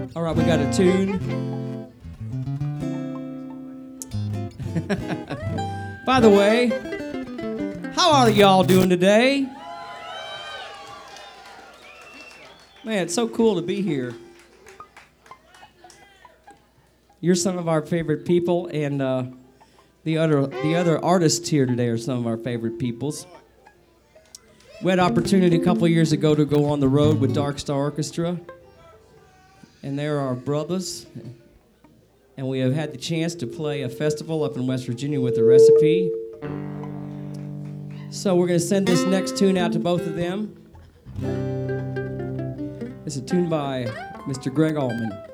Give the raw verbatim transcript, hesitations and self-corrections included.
All right, we got a tune. By the way, how are y'all doing today? Man, it's so cool to be here. You're some of our favorite people, and uh, the other the other artists here today are some of our favorite peoples. We had an opportunity a couple years ago to go on the road with Dark Star Orchestra, and they're our brothers. And we have had the chance to play a festival up in West Virginia with The Recipe. So we're going to send this next tune out to both of them. It's a tune by Mister Greg Allman.